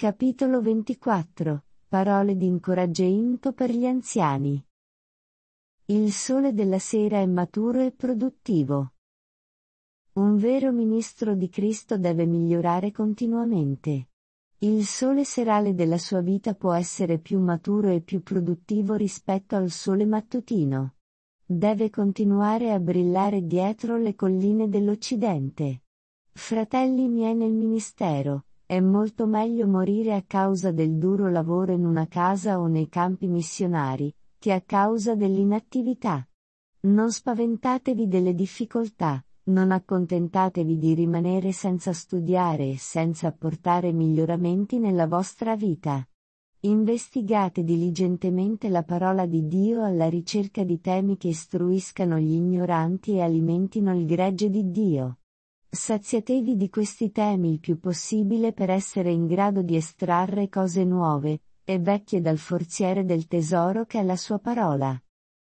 Capitolo 24. Parole di incoraggiamento per gli anziani. Il sole della sera è maturo e produttivo. Un vero ministro di Cristo deve migliorare continuamente. Il sole serale della sua vita può essere più maturo e più produttivo rispetto al sole mattutino. Deve continuare a brillare dietro le colline dell'Occidente. Fratelli miei nel ministero, è molto meglio morire a causa del duro lavoro in una casa o nei campi missionari, che a causa dell'inattività. Non spaventatevi delle difficoltà, non accontentatevi di rimanere senza studiare e senza apportare miglioramenti nella vostra vita. Investigate diligentemente la parola di Dio alla ricerca di temi che istruiscano gli ignoranti e alimentino il gregge di Dio. Saziatevi di questi temi il più possibile per essere in grado di estrarre cose nuove e vecchie dal forziere del tesoro che è la sua parola.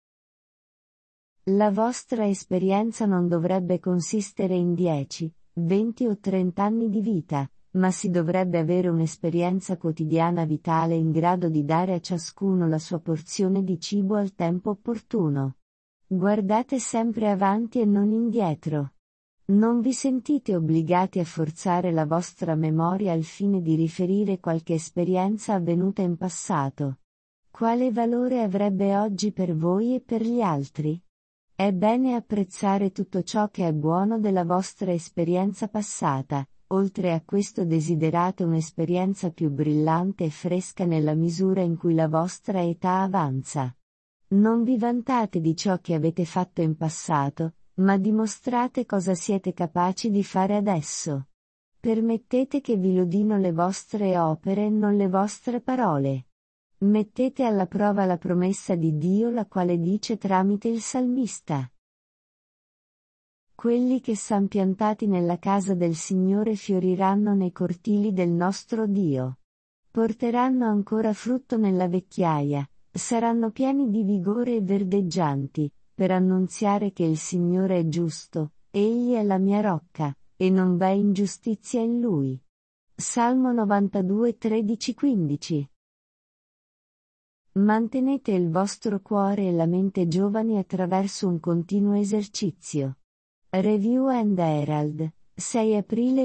La vostra esperienza non dovrebbe consistere in 10, 20 o 30 anni di vita, ma si dovrebbe avere un'esperienza quotidiana vitale in grado di dare a ciascuno la sua porzione di cibo al tempo opportuno. Guardate sempre avanti e non indietro. Non vi sentite obbligati a forzare la vostra memoria al fine di riferire qualche esperienza avvenuta in passato. Quale valore avrebbe oggi per voi e per gli altri? È bene apprezzare tutto ciò che è buono della vostra esperienza passata, oltre a questo desiderate un'esperienza più brillante e fresca nella misura in cui la vostra età avanza. Non vi vantate di ciò che avete fatto in passato, ma dimostrate cosa siete capaci di fare adesso. Permettete che vi lodino le vostre opere e non le vostre parole. Mettete alla prova la promessa di Dio, la quale dice tramite il salmista: quelli che san piantati nella casa del Signore fioriranno nei cortili del nostro Dio. Porteranno ancora frutto nella vecchiaia, saranno pieni di vigore e verdeggianti, per annunziare che il Signore è giusto, Egli è la mia rocca, e non v'è ingiustizia in Lui. Salmo 92, 13-15. Mantenete il vostro cuore e la mente giovani attraverso un continuo esercizio. Review and Herald, 6 aprile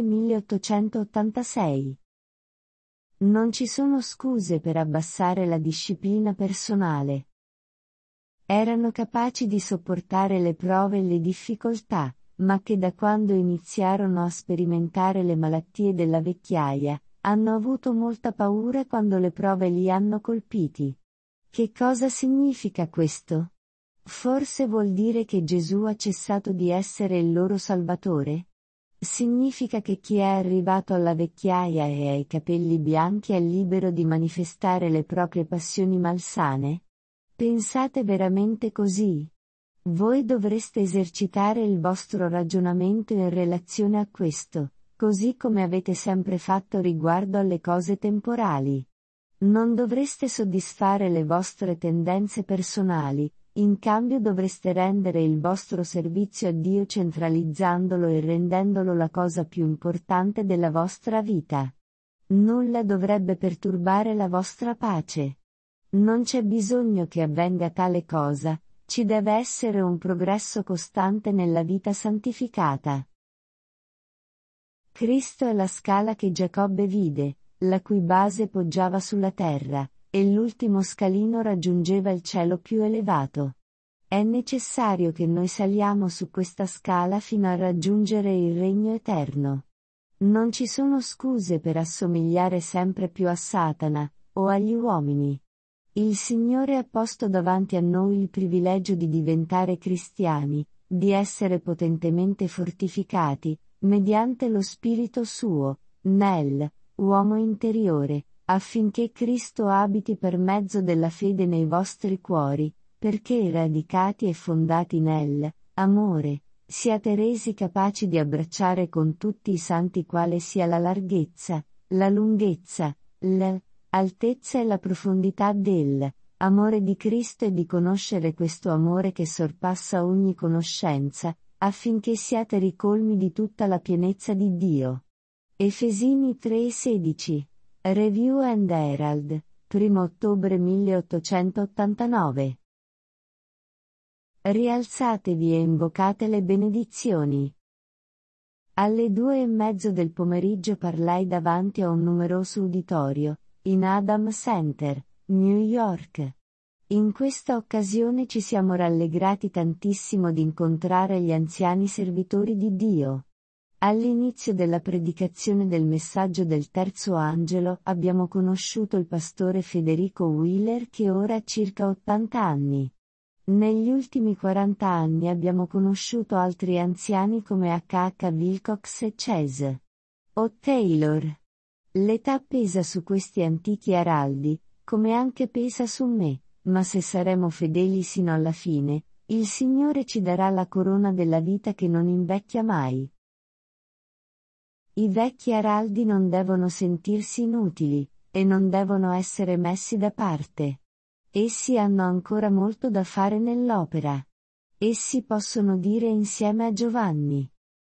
1886. Non ci sono scuse per abbassare la disciplina personale. Erano capaci di sopportare le prove e le difficoltà, ma che da quando iniziarono a sperimentare le malattie della vecchiaia, hanno avuto molta paura quando le prove li hanno colpiti. Che cosa significa questo? Forse vuol dire che Gesù ha cessato di essere il loro Salvatore? Significa che chi è arrivato alla vecchiaia e ha i capelli bianchi è libero di manifestare le proprie passioni malsane? Pensate veramente così? Voi dovreste esercitare il vostro ragionamento in relazione a questo, così come avete sempre fatto riguardo alle cose temporali. Non dovreste soddisfare le vostre tendenze personali, in cambio dovreste rendere il vostro servizio a Dio centralizzandolo e rendendolo la cosa più importante della vostra vita. Nulla dovrebbe perturbare la vostra pace. Non c'è bisogno che avvenga tale cosa, ci deve essere un progresso costante nella vita santificata. Cristo è la scala che Giacobbe vide, la cui base poggiava sulla terra, e l'ultimo scalino raggiungeva il cielo più elevato. È necessario che noi saliamo su questa scala fino a raggiungere il regno eterno. Non ci sono scuse per assomigliare sempre più a Satana, o agli uomini. Il Signore ha posto davanti a noi il privilegio di diventare cristiani, di essere potentemente fortificati, mediante lo Spirito suo, nel uomo interiore, affinché Cristo abiti per mezzo della fede nei vostri cuori, perché radicati e fondati nel amore, siate resi capaci di abbracciare con tutti i santi quale sia la larghezza, la lunghezza, l'altezza e la profondità del amore di Cristo e di conoscere questo amore che sorpassa ogni conoscenza, affinché siate ricolmi di tutta la pienezza di Dio. Efesini 3:16. Review and Herald, 1 ottobre 1889. Rialzatevi e invocate le benedizioni. Alle 2:30 del pomeriggio parlai davanti a un numeroso uditorio, in Adam Center, New York. In questa occasione ci siamo rallegrati tantissimo di incontrare gli anziani servitori di Dio. All'inizio della predicazione del messaggio del terzo angelo abbiamo conosciuto il pastore Federico Wheeler che ora ha circa 80 anni. Negli ultimi 40 anni abbiamo conosciuto altri anziani come H.H. Wilcox e Chase o Taylor. L'età pesa su questi antichi araldi, come anche pesa su me, ma se saremo fedeli sino alla fine, il Signore ci darà la corona della vita che non invecchia mai. I vecchi araldi non devono sentirsi inutili, e non devono essere messi da parte. Essi hanno ancora molto da fare nell'opera. Essi possono dire insieme a Giovanni: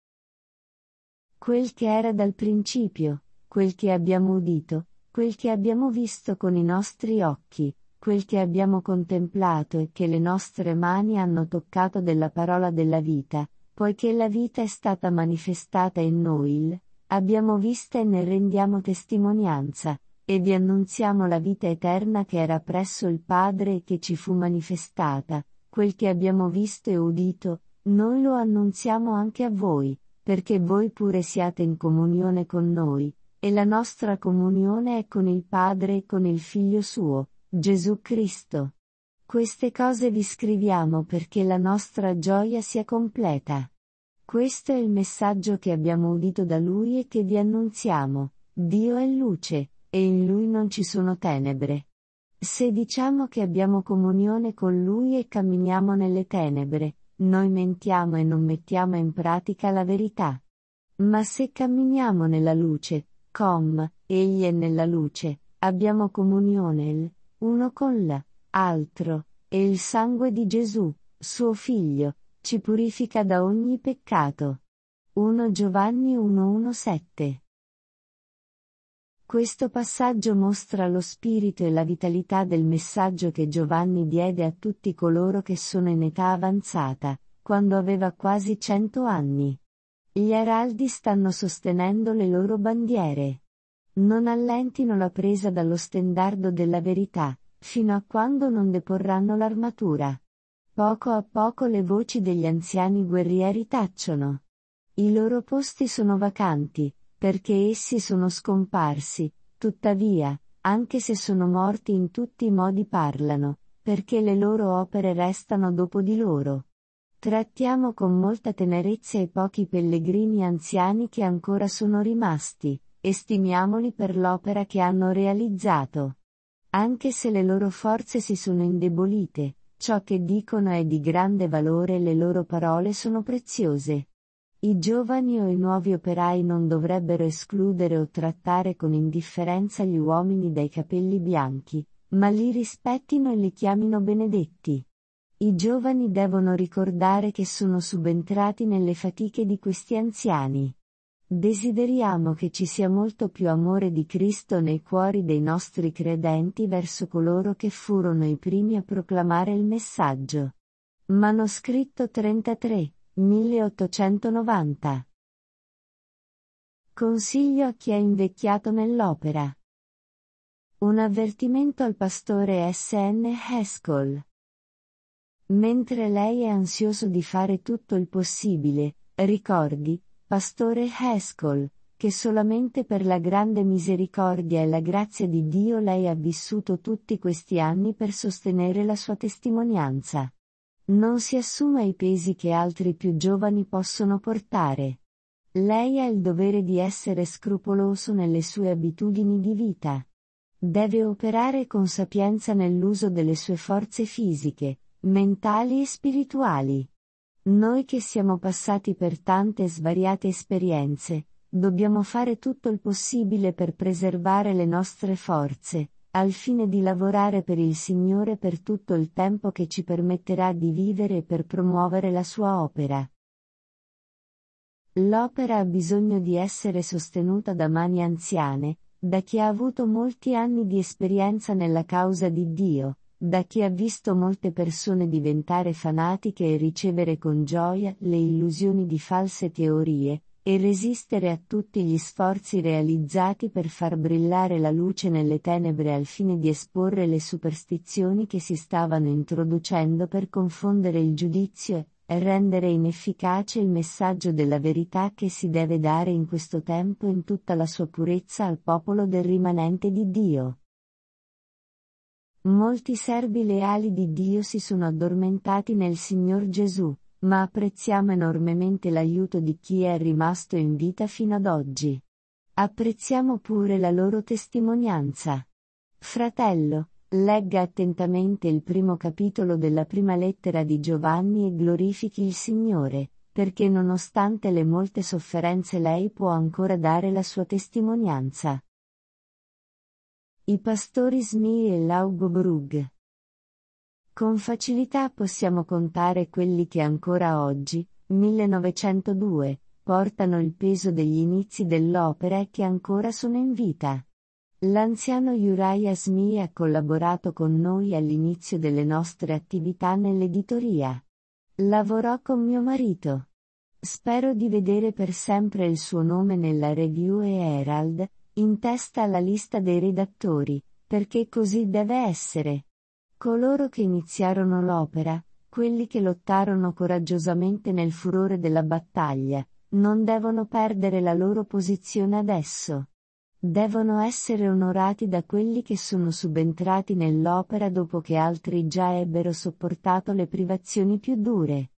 quel che era dal principio, quel che abbiamo udito, quel che abbiamo visto con i nostri occhi, quel che abbiamo contemplato e che le nostre mani hanno toccato della parola della vita, poiché la vita è stata manifestata in noi, abbiamo vista e ne rendiamo testimonianza, e vi annunziamo la vita eterna che era presso il Padre e che ci fu manifestata. Quel che abbiamo visto e udito, noi lo annunziamo anche a voi, perché voi pure siate in comunione con noi, e la nostra comunione è con il Padre e con il Figlio suo, Gesù Cristo. Queste cose vi scriviamo perché la nostra gioia sia completa. Questo è il messaggio che abbiamo udito da Lui e che vi annunziamo: Dio è luce, e in Lui non ci sono tenebre. Se diciamo che abbiamo comunione con Lui e camminiamo nelle tenebre, noi mentiamo e non mettiamo in pratica la verità. Ma se camminiamo nella luce, Egli è nella luce, abbiamo comunione uno con l'altro, e il sangue di Gesù, suo Figlio, ci purifica da ogni peccato. 1 Giovanni 1:1-7. Questo passaggio mostra lo spirito e la vitalità del messaggio che Giovanni diede a tutti coloro che sono in età avanzata, quando aveva quasi 100 anni. Gli araldi stanno sostenendo le loro bandiere. Non allentino la presa dallo stendardo della verità, fino a quando non deporranno l'armatura. Poco a poco le voci degli anziani guerrieri tacciono. I loro posti sono vacanti, perché essi sono scomparsi, tuttavia, anche se sono morti in tutti i modi parlano, perché le loro opere restano dopo di loro. Trattiamo con molta tenerezza i pochi pellegrini anziani che ancora sono rimasti, e stimiamoli per l'opera che hanno realizzato. Anche se le loro forze si sono indebolite, ciò che dicono è di grande valore e le loro parole sono preziose. I giovani o i nuovi operai non dovrebbero escludere o trattare con indifferenza gli uomini dai capelli bianchi, ma li rispettino e li chiamino benedetti. I giovani devono ricordare che sono subentrati nelle fatiche di questi anziani. Desideriamo che ci sia molto più amore di Cristo nei cuori dei nostri credenti verso coloro che furono i primi a proclamare il messaggio. Manoscritto 33, 1890. Consiglio a chi è invecchiato nell'opera. Un avvertimento al pastore S.N. Haskell. Mentre lei è ansioso di fare tutto il possibile, ricordi, pastore Haskell, che solamente per la grande misericordia e la grazia di Dio lei ha vissuto tutti questi anni per sostenere la sua testimonianza. Non si assuma i pesi che altri più giovani possono portare. Lei ha il dovere di essere scrupoloso nelle sue abitudini di vita. Deve operare con sapienza nell'uso delle sue forze fisiche, mentali e spirituali. Noi che siamo passati per tante svariate esperienze, dobbiamo fare tutto il possibile per preservare le nostre forze, al fine di lavorare per il Signore per tutto il tempo che ci permetterà di vivere e per promuovere la sua opera. L'opera ha bisogno di essere sostenuta da mani anziane, da chi ha avuto molti anni di esperienza nella causa di Dio, da chi ha visto molte persone diventare fanatiche e ricevere con gioia le illusioni di false teorie, e resistere a tutti gli sforzi realizzati per far brillare la luce nelle tenebre al fine di esporre le superstizioni che si stavano introducendo per confondere il giudizio e rendere inefficace il messaggio della verità che si deve dare in questo tempo in tutta la sua purezza al popolo del rimanente di Dio. Molti servi leali di Dio si sono addormentati nel Signor Gesù, ma apprezziamo enormemente l'aiuto di chi è rimasto in vita fino ad oggi. Apprezziamo pure la loro testimonianza. Fratello, legga attentamente il primo capitolo della prima lettera di Giovanni e glorifichi il Signore, perché nonostante le molte sofferenze lei può ancora dare la sua testimonianza. I pastori Smee e Laugobrug. Con facilità possiamo contare quelli che ancora oggi, 1902, portano il peso degli inizi dell'opera e che ancora sono in vita. L'anziano Uriah Smee ha collaborato con noi all'inizio delle nostre attività nell'editoria. Lavorò con mio marito. Spero di vedere per sempre il suo nome nella Review e Herald, in testa alla lista dei redattori, perché così deve essere. Coloro che iniziarono l'opera, quelli che lottarono coraggiosamente nel furore della battaglia, non devono perdere la loro posizione adesso. Devono essere onorati da quelli che sono subentrati nell'opera dopo che altri già ebbero sopportato le privazioni più dure.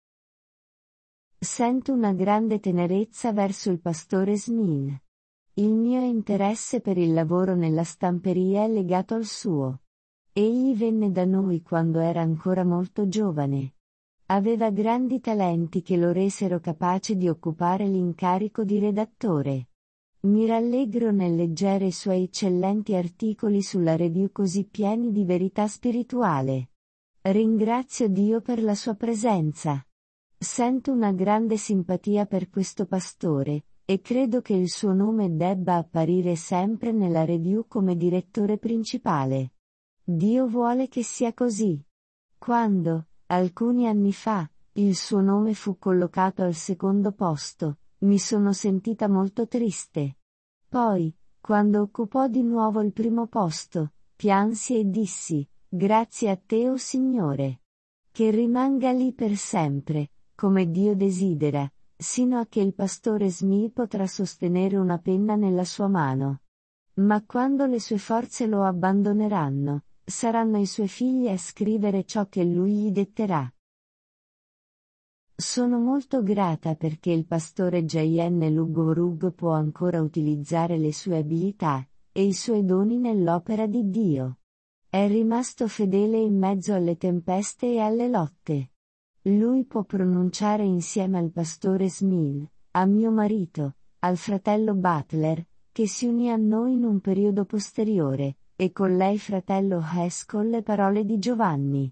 Sento una grande tenerezza verso il pastore Smee. Il mio interesse per il lavoro nella stamperia è legato al suo. Egli venne da noi quando era ancora molto giovane. Aveva grandi talenti che lo resero capace di occupare l'incarico di redattore. Mi rallegro nel leggere i suoi eccellenti articoli sulla Review così pieni di verità spirituale. Ringrazio Dio per la sua presenza. Sento una grande simpatia per questo pastore, e credo che il suo nome debba apparire sempre nella Review come direttore principale. Dio vuole che sia così. Quando, alcuni anni fa, il suo nome fu collocato al secondo posto, mi sono sentita molto triste. Poi, quando occupò di nuovo il primo posto, piansi e dissi, grazie a te, o Signore. Che rimanga lì per sempre, come Dio desidera, sino a che il pastore Smee potrà sostenere una penna nella sua mano. Ma quando le sue forze lo abbandoneranno, saranno i suoi figli a scrivere ciò che lui gli detterà. Sono molto grata perché il pastore J.N. Lugorug può ancora utilizzare le sue abilità e i suoi doni nell'opera di Dio. È rimasto fedele in mezzo alle tempeste e alle lotte. Lui può pronunciare insieme al pastore Smee, a mio marito, al fratello Butler, che si unì a noi in un periodo posteriore, e con lei fratello Haskell le parole di Giovanni.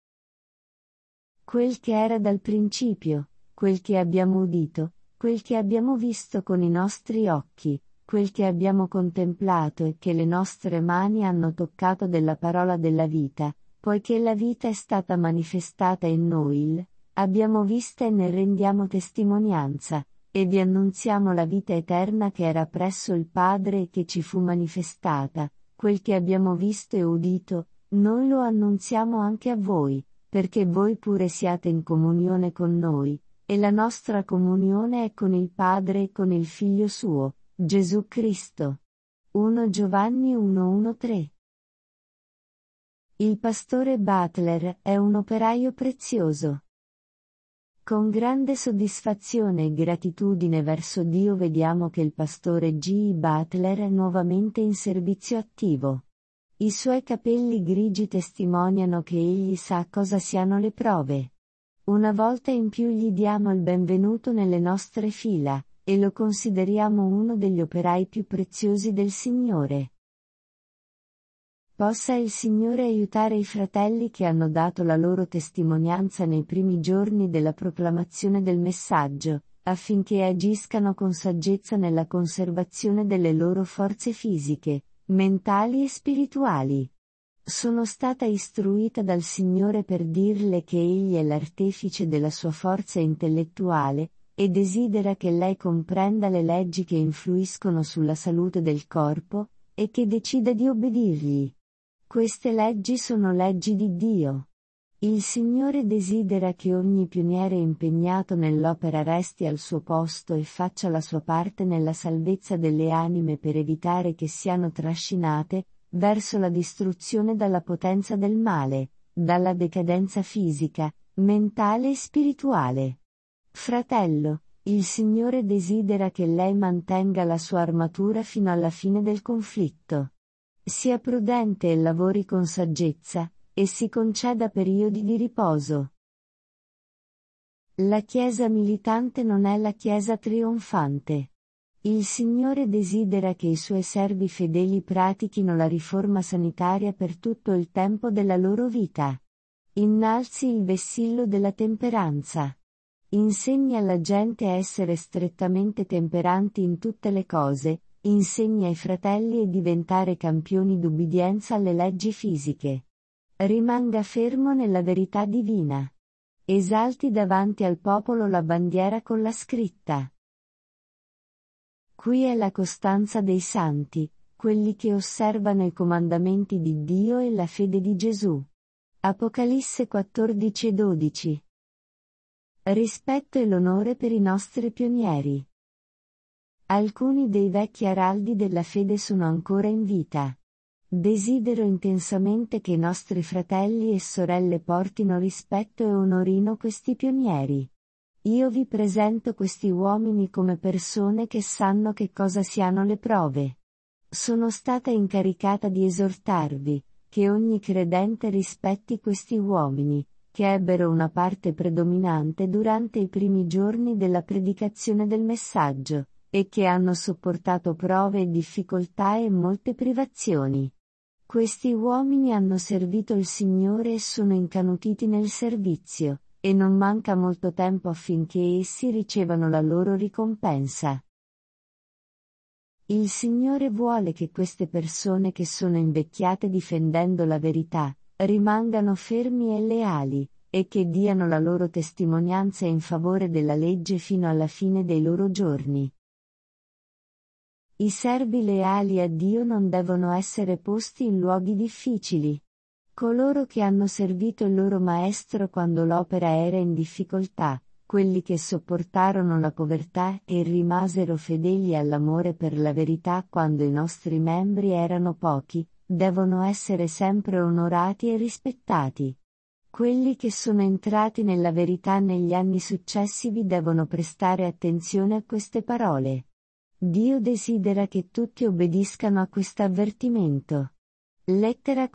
Quel che era dal principio, quel che abbiamo udito, quel che abbiamo visto con i nostri occhi, quel che abbiamo contemplato e che le nostre mani hanno toccato della parola della vita, poiché la vita è stata manifestata in noi, abbiamo vista e ne rendiamo testimonianza, e vi annunziamo la vita eterna che era presso il Padre e che ci fu manifestata, quel che abbiamo visto e udito, noi lo annunziamo anche a voi, perché voi pure siate in comunione con noi, e la nostra comunione è con il Padre e con il Figlio suo, Gesù Cristo. 1 Giovanni 1:1-3. Il pastore Butler è un operaio prezioso. Con grande soddisfazione e gratitudine verso Dio vediamo che il pastore G. Butler è nuovamente in servizio attivo. I suoi capelli grigi testimoniano che egli sa cosa siano le prove. Una volta in più gli diamo il benvenuto nelle nostre fila, e lo consideriamo uno degli operai più preziosi del Signore. Possa il Signore aiutare i fratelli che hanno dato la loro testimonianza nei primi giorni della proclamazione del messaggio, affinché agiscano con saggezza nella conservazione delle loro forze fisiche, mentali e spirituali. Sono stata istruita dal Signore per dirle che Egli è l'artefice della sua forza intellettuale, e desidera che lei comprenda le leggi che influiscono sulla salute del corpo, e che decida di obbedirgli. Queste leggi sono leggi di Dio. Il Signore desidera che ogni pioniere impegnato nell'opera resti al suo posto e faccia la sua parte nella salvezza delle anime per evitare che siano trascinate verso la distruzione dalla potenza del male, dalla decadenza fisica, mentale e spirituale. Fratello, il Signore desidera che lei mantenga la sua armatura fino alla fine del conflitto. Sia prudente e lavori con saggezza, e si conceda periodi di riposo. La Chiesa militante non è la Chiesa trionfante. Il Signore desidera che i suoi servi fedeli pratichino la riforma sanitaria per tutto il tempo della loro vita. Innalzi il vessillo della temperanza. Insegni alla gente a essere strettamente temperanti in tutte le cose, insegni ai fratelli a diventare campioni d'ubbidienza alle leggi fisiche. Rimanga fermo nella verità divina. Esalti davanti al popolo la bandiera con la scritta. Qui è la costanza dei santi, quelli che osservano i comandamenti di Dio e la fede di Gesù. Apocalisse 14:12. Rispetto e l'onore per i nostri pionieri. Alcuni dei vecchi araldi della fede sono ancora in vita. Desidero intensamente che i nostri fratelli e sorelle portino rispetto e onorino questi pionieri. Io vi presento questi uomini come persone che sanno che cosa siano le prove. Sono stata incaricata di esortarvi, che ogni credente rispetti questi uomini, che ebbero una parte predominante durante i primi giorni della predicazione del messaggio, e che hanno sopportato prove e difficoltà e molte privazioni. Questi uomini hanno servito il Signore e sono incanutiti nel servizio, e non manca molto tempo affinché essi ricevano la loro ricompensa. Il Signore vuole che queste persone che sono invecchiate difendendo la verità, rimangano fermi e leali, e che diano la loro testimonianza in favore della legge fino alla fine dei loro giorni. I servi leali a Dio non devono essere posti in luoghi difficili. Coloro che hanno servito il loro Maestro quando l'opera era in difficoltà, quelli che sopportarono la povertà e rimasero fedeli all'amore per la verità quando i nostri membri erano pochi, devono essere sempre onorati e rispettati. Quelli che sono entrati nella verità negli anni successivi devono prestare attenzione a queste parole. Dio desidera che tutti obbediscano a questo avvertimento. Lettera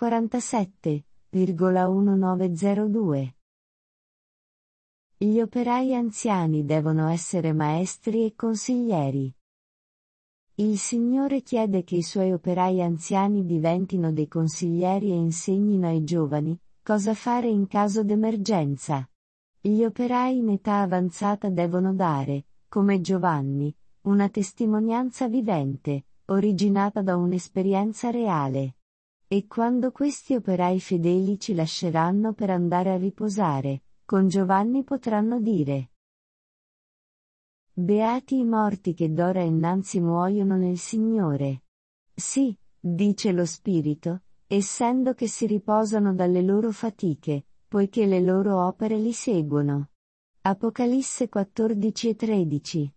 47,1902. Gli operai anziani devono essere maestri e consiglieri. Il Signore chiede che i suoi operai anziani diventino dei consiglieri e insegnino ai giovani cosa fare in caso d'emergenza. Gli operai in età avanzata devono dare, come Giovanni, una testimonianza vivente, originata da un'esperienza reale. E quando questi operai fedeli ci lasceranno per andare a riposare, con Giovanni potranno dire: Beati i morti che d'ora innanzi muoiono nel Signore. Sì, dice lo Spirito, essendo che si riposano dalle loro fatiche, poiché le loro opere li seguono. Apocalisse 14:13.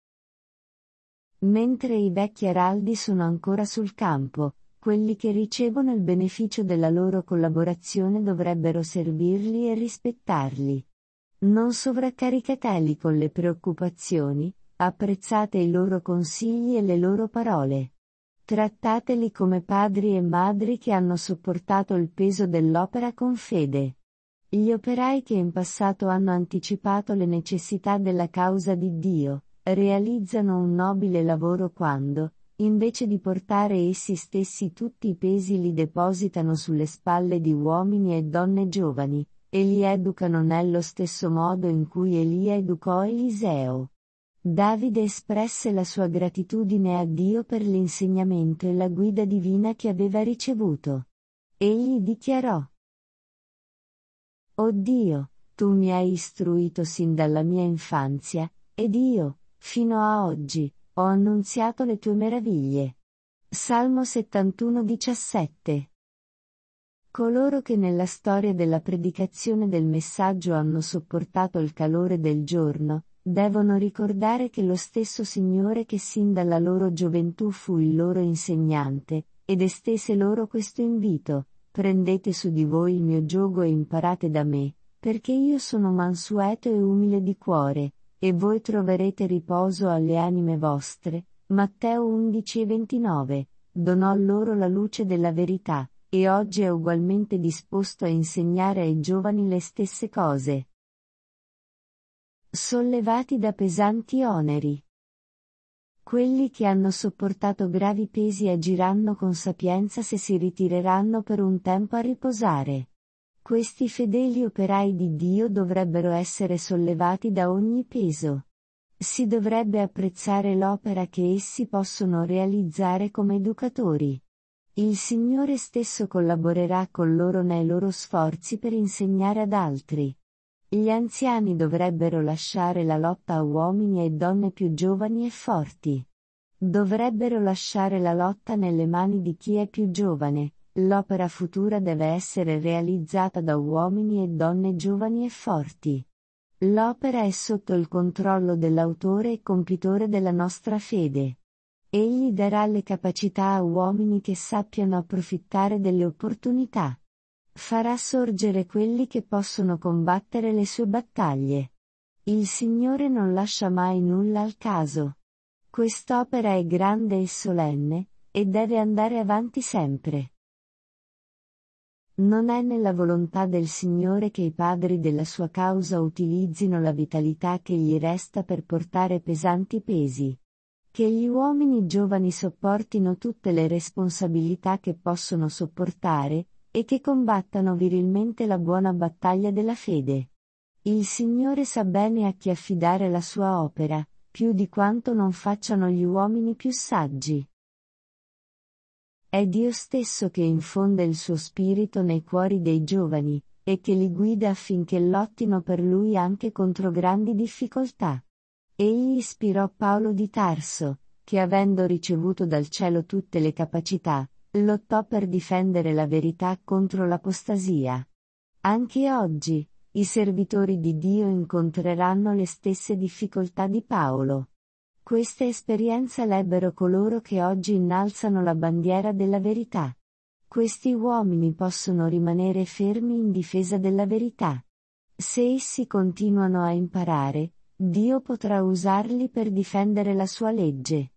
Mentre i vecchi araldi sono ancora sul campo, quelli che ricevono il beneficio della loro collaborazione dovrebbero servirli e rispettarli. Non sovraccaricateli con le preoccupazioni, apprezzate i loro consigli e le loro parole. Trattateli come padri e madri che hanno sopportato il peso dell'opera con fede. Gli operai che in passato hanno anticipato le necessità della causa di Dio, realizzano un nobile lavoro quando, invece di portare essi stessi tutti i pesi li depositano sulle spalle di uomini e donne giovani, e li educano nello stesso modo in cui Elia educò Eliseo. Davide espresse la sua gratitudine a Dio per l'insegnamento e la guida divina che aveva ricevuto. Egli dichiarò: «O Dio, tu mi hai istruito sin dalla mia infanzia, ed io, fino a oggi, ho annunziato le tue meraviglie». Salmo 71:17. Coloro che nella storia della predicazione del messaggio hanno sopportato il calore del giorno, devono ricordare che lo stesso Signore che sin dalla loro gioventù fu il loro insegnante, ed estese loro questo invito: «Prendete su di voi il mio giogo e imparate da me, perché io sono mansueto e umile di cuore, e voi troverete riposo alle anime vostre». Matteo 11:29. Donò loro la luce della verità, e oggi è ugualmente disposto a insegnare ai giovani le stesse cose. Sollevati da pesanti oneri. Quelli che hanno sopportato gravi pesi agiranno con sapienza se si ritireranno per un tempo a riposare. Questi fedeli operai di Dio dovrebbero essere sollevati da ogni peso. Si dovrebbe apprezzare l'opera che essi possono realizzare come educatori. Il Signore stesso collaborerà con loro nei loro sforzi per insegnare ad altri. Gli anziani dovrebbero lasciare la lotta a uomini e donne più giovani e forti. Dovrebbero lasciare la lotta nelle mani di chi è più giovane. L'opera futura deve essere realizzata da uomini e donne giovani e forti. L'opera è sotto il controllo dell'autore e compitore della nostra fede. Egli darà le capacità a uomini che sappiano approfittare delle opportunità. Farà sorgere quelli che possono combattere le sue battaglie. Il Signore non lascia mai nulla al caso. Quest'opera è grande e solenne, e deve andare avanti sempre. Non è nella volontà del Signore che i padri della sua causa utilizzino la vitalità che gli resta per portare pesanti pesi. Che gli uomini giovani sopportino tutte le responsabilità che possono sopportare, e che combattano virilmente la buona battaglia della fede. Il Signore sa bene a chi affidare la sua opera, più di quanto non facciano gli uomini più saggi. È Dio stesso che infonde il suo spirito nei cuori dei giovani, e che li guida affinché lottino per Lui anche contro grandi difficoltà. Egli ispirò Paolo di Tarso, che avendo ricevuto dal cielo tutte le capacità, lottò per difendere la verità contro l'apostasia. Anche oggi, i servitori di Dio incontreranno le stesse difficoltà di Paolo. Questa esperienza l'ebbero coloro che oggi innalzano la bandiera della verità. Questi uomini possono rimanere fermi in difesa della verità. Se essi continuano a imparare, Dio potrà usarli per difendere la sua legge.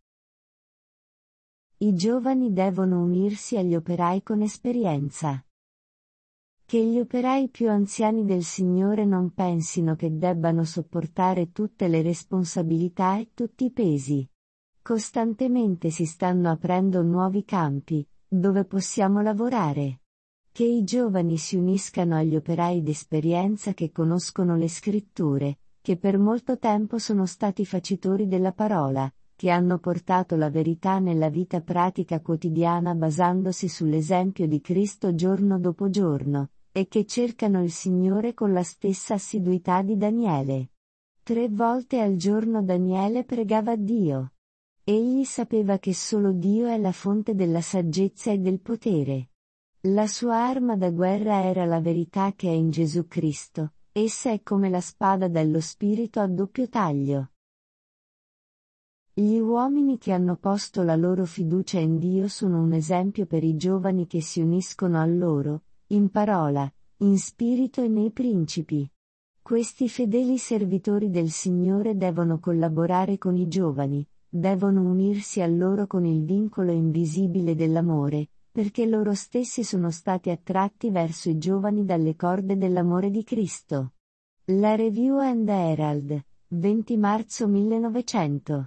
I giovani devono unirsi agli operai con esperienza. Che gli operai più anziani del Signore non pensino che debbano sopportare tutte le responsabilità e tutti i pesi. Costantemente si stanno aprendo nuovi campi, dove possiamo lavorare. Che i giovani si uniscano agli operai d'esperienza che conoscono le Scritture, che per molto tempo sono stati facitori della parola, che hanno portato la verità nella vita pratica quotidiana basandosi sull'esempio di Cristo giorno dopo giorno, e che cercano il Signore con la stessa assiduità di Daniele. 3 volte al giorno Daniele pregava Dio. Egli sapeva che solo Dio è la fonte della saggezza e del potere. La sua arma da guerra era la verità che è in Gesù Cristo, essa è come la spada dello Spirito a doppio taglio. Gli uomini che hanno posto la loro fiducia in Dio sono un esempio per i giovani che si uniscono a loro, in parola, in spirito e nei principi. Questi fedeli servitori del Signore devono collaborare con i giovani, devono unirsi a loro con il vincolo invisibile dell'amore, perché loro stessi sono stati attratti verso i giovani dalle corde dell'amore di Cristo. La Review and Herald, 20 marzo 1900.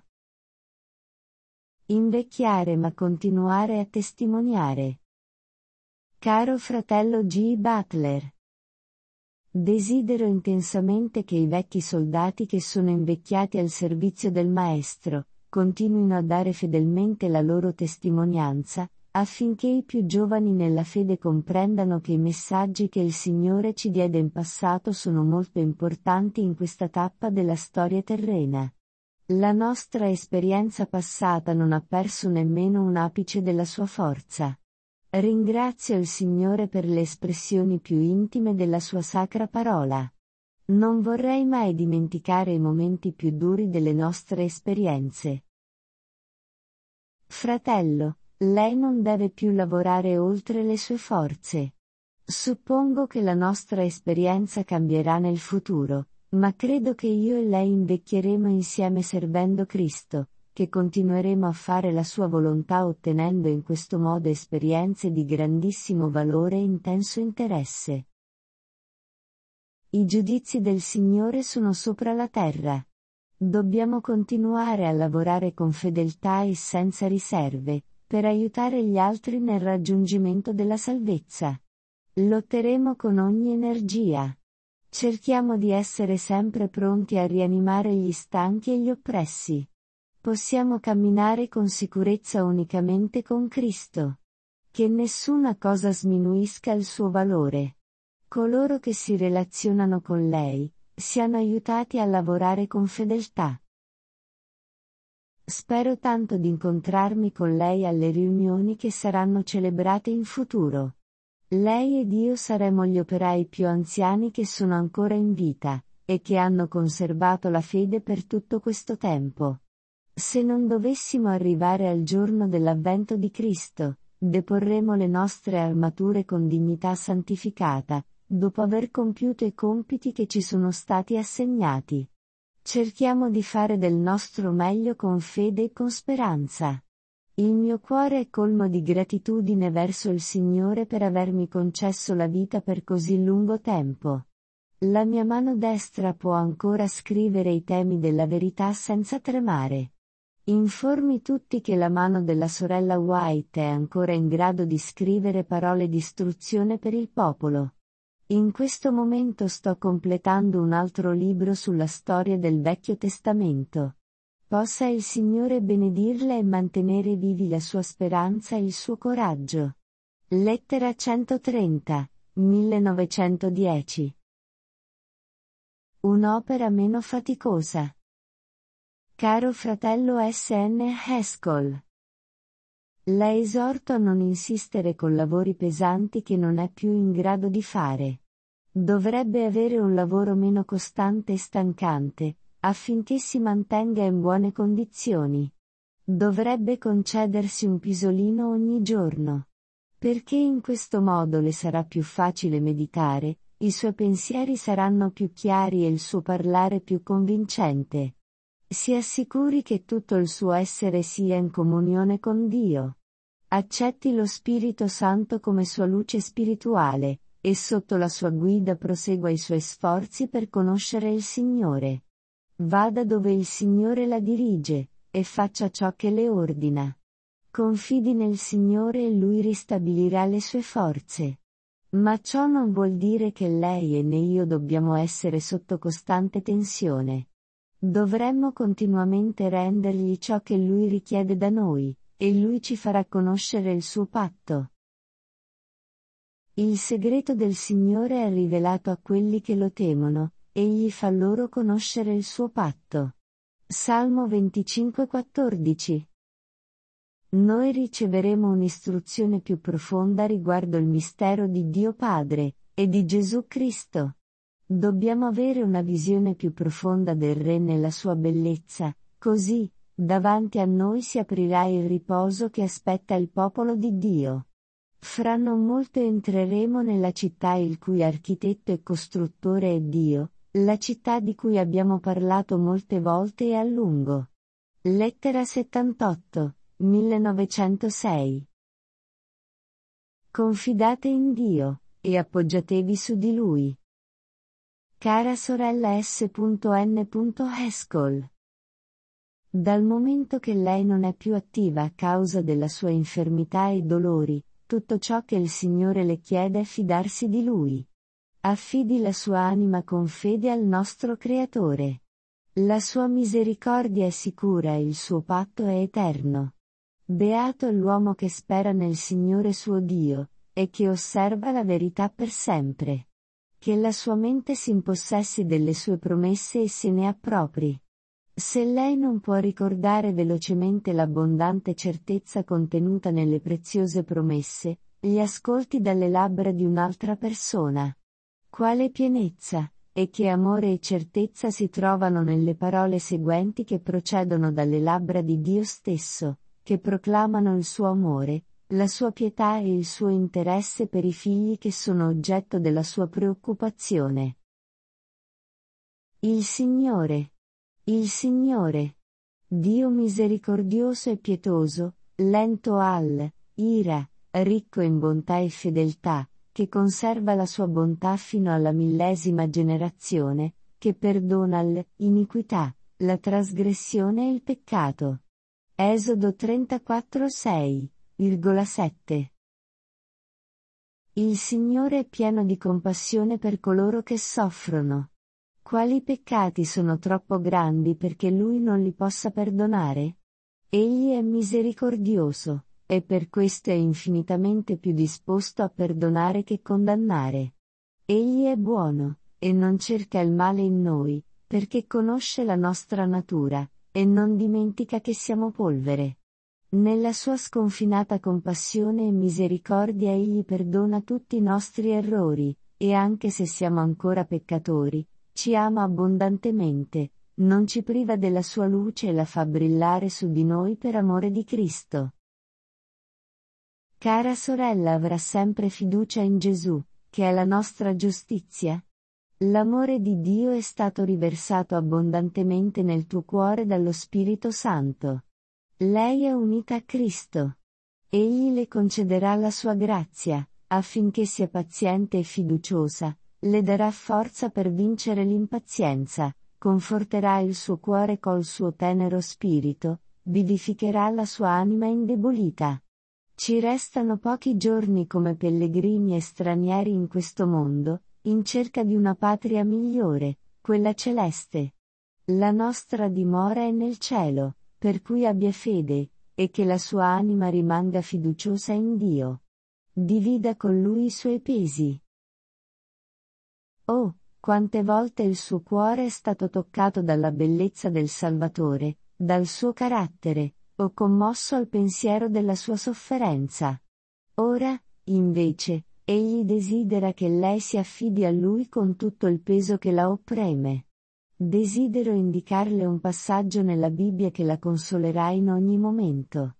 Invecchiare ma continuare a testimoniare. Caro fratello G. Butler. Desidero intensamente che i vecchi soldati che sono invecchiati al servizio del Maestro, continuino a dare fedelmente la loro testimonianza, affinché i più giovani nella fede comprendano che i messaggi che il Signore ci diede in passato sono molto importanti in questa tappa della storia terrena. La nostra esperienza passata non ha perso nemmeno un apice della sua forza. Ringrazio il Signore per le espressioni più intime della sua sacra parola. Non vorrei mai dimenticare i momenti più duri delle nostre esperienze. Fratello, lei non deve più lavorare oltre le sue forze. Suppongo che la nostra esperienza cambierà nel futuro, ma credo che io e lei invecchieremo insieme servendo Cristo, che continueremo a fare la sua volontà ottenendo in questo modo esperienze di grandissimo valore e intenso interesse. I giudizi del Signore sono sopra la terra. Dobbiamo continuare a lavorare con fedeltà e senza riserve, per aiutare gli altri nel raggiungimento della salvezza. Lotteremo con ogni energia. Cerchiamo di essere sempre pronti a rianimare gli stanchi e gli oppressi. Possiamo camminare con sicurezza unicamente con Cristo. Che nessuna cosa sminuisca il suo valore. Coloro che si relazionano con lei, siano aiutati a lavorare con fedeltà. Spero tanto di incontrarmi con lei alle riunioni che saranno celebrate in futuro. Lei ed io saremo gli operai più anziani che sono ancora in vita, e che hanno conservato la fede per tutto questo tempo. Se non dovessimo arrivare al giorno dell'avvento di Cristo, deporremo le nostre armature con dignità santificata, dopo aver compiuto i compiti che ci sono stati assegnati. Cerchiamo di fare del nostro meglio con fede e con speranza. Il mio cuore è colmo di gratitudine verso il Signore per avermi concesso la vita per così lungo tempo. La mia mano destra può ancora scrivere i temi della verità senza tremare. Informi tutti che la mano della sorella White è ancora in grado di scrivere parole di istruzione per il popolo. In questo momento sto completando un altro libro sulla storia del Vecchio Testamento. Possa il Signore benedirla e mantenere vivi la sua speranza e il suo coraggio. Lettera 130, 1910. Un'opera meno faticosa. Caro fratello S.N. Haskell. La esorto a non insistere con lavori pesanti che non è più in grado di fare. Dovrebbe avere un lavoro meno costante e stancante, affinché si mantenga in buone condizioni. Dovrebbe concedersi un pisolino ogni giorno. Perché in questo modo le sarà più facile meditare, i suoi pensieri saranno più chiari e il suo parlare più convincente. Si assicuri che tutto il suo essere sia in comunione con Dio. Accetti lo Spirito Santo come sua luce spirituale, e sotto la sua guida prosegua i suoi sforzi per conoscere il Signore. Vada dove il Signore la dirige, e faccia ciò che le ordina. Confidi nel Signore e Lui ristabilirà le sue forze. Ma ciò non vuol dire che lei e né io dobbiamo essere sotto costante tensione. Dovremmo continuamente rendergli ciò che Lui richiede da noi, e Lui ci farà conoscere il suo patto. Il segreto del Signore è rivelato a quelli che lo temono, egli fa loro conoscere il suo patto. Salmo 25:14. Noi riceveremo un'istruzione più profonda riguardo il mistero di Dio Padre, e di Gesù Cristo. Dobbiamo avere una visione più profonda del Re nella sua bellezza, così, davanti a noi si aprirà il riposo che aspetta il popolo di Dio. Fra non molto entreremo nella città il cui architetto e costruttore è Dio, la città di cui abbiamo parlato molte volte e a lungo. Lettera 78, 1906. Confidate in Dio, e appoggiatevi su di Lui. Cara sorella S.N. Haskell. Dal momento che lei non è più attiva a causa della sua infermità e dolori, tutto ciò che il Signore le chiede è fidarsi di Lui. Affidi la sua anima con fede al nostro Creatore. La sua misericordia è sicura e il suo patto è eterno. Beato l'uomo che spera nel Signore suo Dio, e che osserva la verità per sempre. Che la sua mente si impossessi delle sue promesse e se ne appropri. Se lei non può ricordare velocemente l'abbondante certezza contenuta nelle preziose promesse, li ascolti dalle labbra di un'altra persona. Quale pienezza, e che amore e certezza si trovano nelle parole seguenti che procedono dalle labbra di Dio stesso, che proclamano il suo amore, la sua pietà e il suo interesse per i figli che sono oggetto della sua preoccupazione. Il Signore. Il Signore. Dio misericordioso e pietoso, lento ira, ricco in bontà e fedeltà, che conserva la sua bontà fino alla 1000ª generazione, che perdona l'iniquità, la trasgressione e il peccato. Esodo 34:6,7. Il Signore è pieno di compassione per coloro che soffrono. Quali peccati sono troppo grandi perché Lui non li possa perdonare? Egli è misericordioso, e per questo è infinitamente più disposto a perdonare che condannare. Egli è buono, e non cerca il male in noi, perché conosce la nostra natura, e non dimentica che siamo polvere. Nella sua sconfinata compassione e misericordia egli perdona tutti i nostri errori, e anche se siamo ancora peccatori, ci ama abbondantemente, non ci priva della sua luce e la fa brillare su di noi per amore di Cristo. Cara sorella, avrà sempre fiducia in Gesù, che è la nostra giustizia? L'amore di Dio è stato riversato abbondantemente nel tuo cuore dallo Spirito Santo. Lei è unita a Cristo. Egli le concederà la sua grazia, affinché sia paziente e fiduciosa, le darà forza per vincere l'impazienza, conforterà il suo cuore col suo tenero spirito, vivificherà la sua anima indebolita. Ci restano pochi giorni come pellegrini e stranieri in questo mondo, in cerca di una patria migliore, quella celeste. La nostra dimora è nel cielo, per cui abbia fede, e che la sua anima rimanga fiduciosa in Dio. Divida con Lui i suoi pesi. Oh, quante volte il suo cuore è stato toccato dalla bellezza del Salvatore, dal suo carattere, o commosso al pensiero della sua sofferenza. Ora, invece, egli desidera che lei si affidi a lui con tutto il peso che la opprime. Desidero indicarle un passaggio nella Bibbia che la consolerà in ogni momento.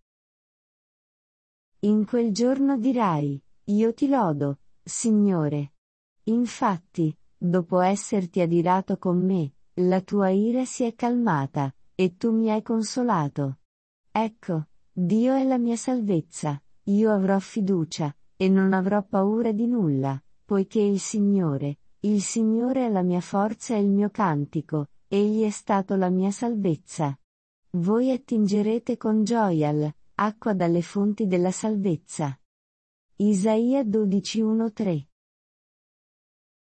In quel giorno dirai, io ti lodo, Signore. Infatti, dopo esserti adirato con me, la tua ira si è calmata, e tu mi hai consolato. Ecco, Dio è la mia salvezza, io avrò fiducia, e non avrò paura di nulla, poiché il Signore è la mia forza e il mio cantico, egli è stato la mia salvezza. Voi attingerete con gioia l'acqua dalle fonti della salvezza. Isaia 12:1-3